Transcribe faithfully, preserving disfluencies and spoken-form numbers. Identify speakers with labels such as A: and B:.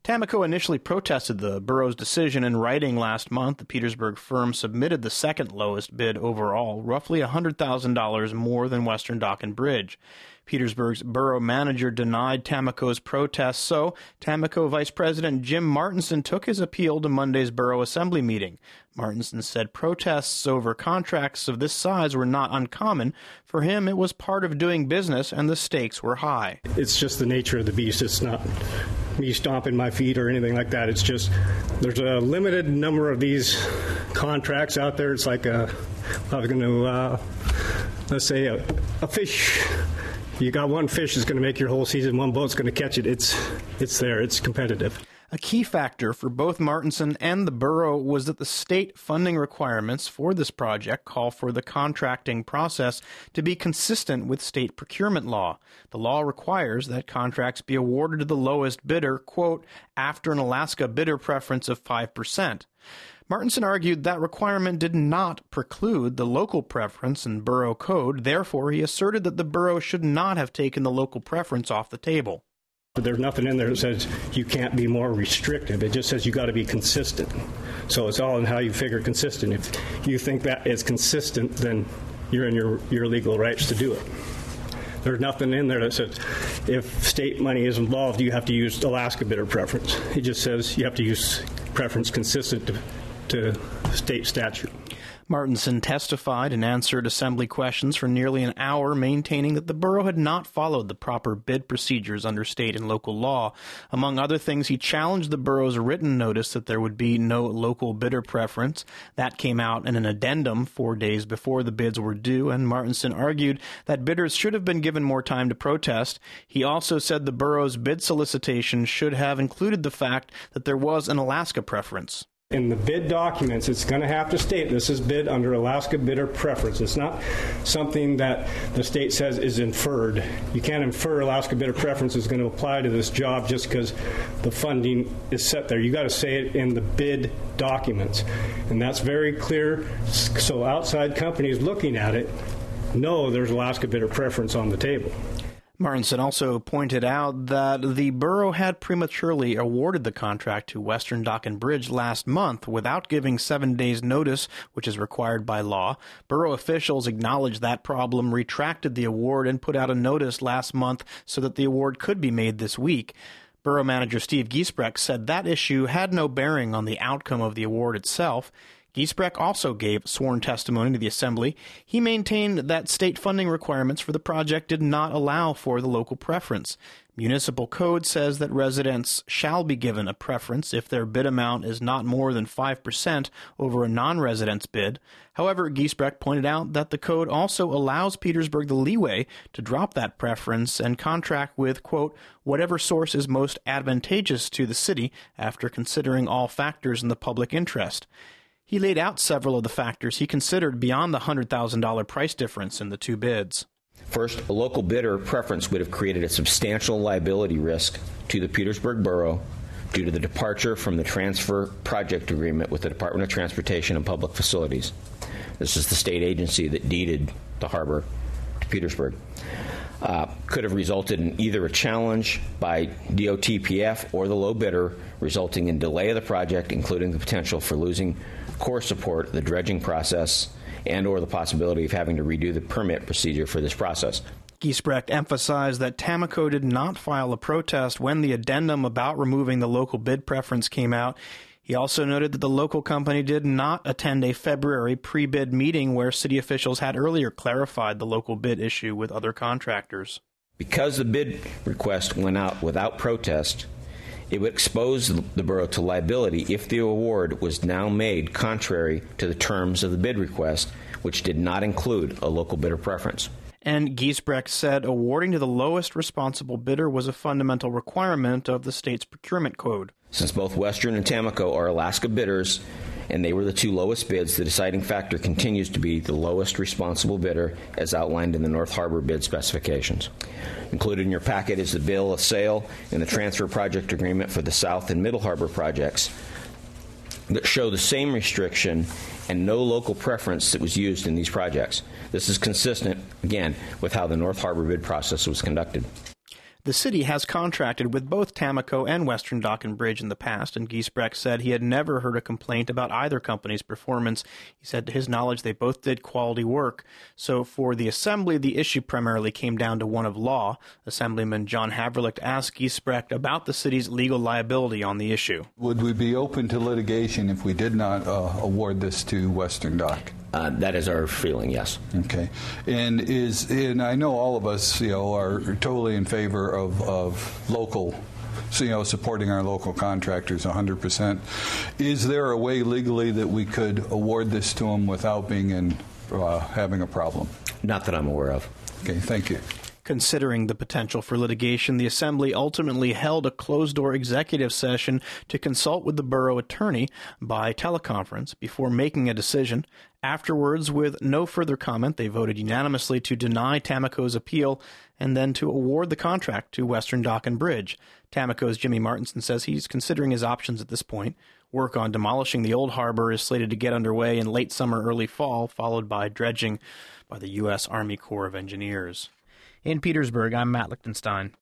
A: Tammaco initially protested the borough's decision in writing last month. The Petersburg firm submitted the second lowest bid overall, roughly one hundred thousand dollars more than Western Dock and Bridge. Petersburg's borough manager denied Tammaco's protest, so Tammaco Vice President Jim Martinson took his appeal to Monday's borough assembly meeting. Martinson said protests over contracts of this size were not uncommon. For him, it was part of doing business, and the stakes were high.
B: It's just the nature of the beast. It's not me stomping my feet or anything like that. It's just there's a limited number of these contracts out there. It's like a, I'm going to, uh, let's say, a, a fish. You got one fish that's going to make your whole season, one boat's going to catch it. It's it's there. It's competitive.
A: A key factor for both Martinson and the borough was that the state funding requirements for this project call for the contracting process to be consistent with state procurement law. The law requires that contracts be awarded to the lowest bidder, quote, after an Alaska bidder preference of five percent. Martinson argued that requirement did not preclude the local preference in borough code. Therefore, he asserted that the borough should not have taken the local preference off the table.
B: But there's nothing in there that says you can't be more restrictive. It just says you got to be consistent. So it's all in how you figure consistent. If you think that is consistent, then you're in your, your legal rights to do it. There's nothing in there that says if state money is involved, you have to use Alaska bidder preference. It just says you have to use preference consistent to to state statute.
A: Martinson testified and answered assembly questions for nearly an hour, maintaining that the borough had not followed the proper bid procedures under state and local law. Among other things, he challenged the borough's written notice that there would be no local bidder preference. That came out in an addendum four days before the bids were due, and Martinson argued that bidders should have been given more time to protest. He also said the borough's bid solicitation should have included the fact that there was an Alaska preference.
B: In the bid documents, it's going to have to state this is bid under Alaska bidder preference. It's not something that the state says is inferred. You can't infer Alaska bidder preference is going to apply to this job just because the funding is set there. You got to say it in the bid documents, and that's very clear. So outside companies looking at it know there's Alaska bidder preference on the table.
A: Martinson also pointed out that the borough had prematurely awarded the contract to Western Dock and Bridge last month without giving seven days' notice, which is required by law. Borough officials acknowledged that problem, retracted the award, and put out a notice last month so that the award could be made this week. Borough manager Steve Giesbrecht said that issue had no bearing on the outcome of the award itself. Giesbrecht also gave sworn testimony to the Assembly. He maintained that state funding requirements for the project did not allow for the local preference. Municipal code says that residents shall be given a preference if their bid amount is not more than five percent over a non-resident's bid. However, Giesbrecht pointed out that the code also allows Petersburg the leeway to drop that preference and contract with, quote, whatever source is most advantageous to the city after considering all factors in the public interest. He laid out several of the factors he considered beyond the one hundred thousand dollars price difference in the two bids.
C: First, a local bidder preference would have created a substantial liability risk to the Petersburg Borough due to the departure from the transfer project agreement with the Department of Transportation and Public Facilities. This is the state agency that deeded the harbor to Petersburg. Uh, could have resulted in either a challenge by D O T P F or the low bidder, resulting in delay of the project, including the potential for losing core support, the dredging process, and or the possibility of having to redo the permit procedure for this process.
A: Giesbrecht emphasized that Tammaco did not file a protest when the addendum about removing the local bid preference came out. He also noted that the local company did not attend a February pre-bid meeting where city officials had earlier clarified the local bid issue with other contractors.
C: Because the bid request went out without protest, it would expose the borough to liability if the award was now made contrary to the terms of the bid request, which did not include a local bidder preference.
A: And Giesbrecht said awarding to the lowest responsible bidder was a fundamental requirement of the state's procurement code.
C: Since both Western and Tammaco are Alaska bidders, and they were the two lowest bids, the deciding factor continues to be the lowest responsible bidder as outlined in the North Harbor bid specifications. Included in your packet is the bill of sale and the transfer project agreement for the South and Middle Harbor projects that show the same restriction and no local preference that was used in these projects. This is consistent, again, with how the North Harbor bid process was conducted.
A: The city has contracted with both Tamco and Western Dock and Bridge in the past, and Giesbrecht said he had never heard a complaint about either company's performance. He said to his knowledge they both did quality work. So for the Assembly, the issue primarily came down to one of law. Assemblyman John Haverlicht asked Giesbrecht about the city's legal liability on the issue.
D: Would we be open to litigation if we did not uh, award this to Western Dock?
C: Uh, that is our feeling, yes.
D: Okay. And is and I know all of us, you know, are totally in favor of, of local, so, you know, supporting our local contractors one hundred percent. Is there a way legally that we could award this to them without being in uh, having a problem?
C: Not that I'm aware of.
D: Okay, thank you.
A: Considering the potential for litigation, the Assembly ultimately held a closed-door executive session to consult with the borough attorney by teleconference before making a decision. Afterwards, with no further comment, they voted unanimously to deny Tamco's appeal and then to award the contract to Western Dock and Bridge. Tamco's Jimmy Martinson says he's considering his options at this point. Work on demolishing the old harbor is slated to get underway in late summer, early fall, followed by dredging by the U S Army Corps of Engineers. In Petersburg, I'm Matt Lichtenstein.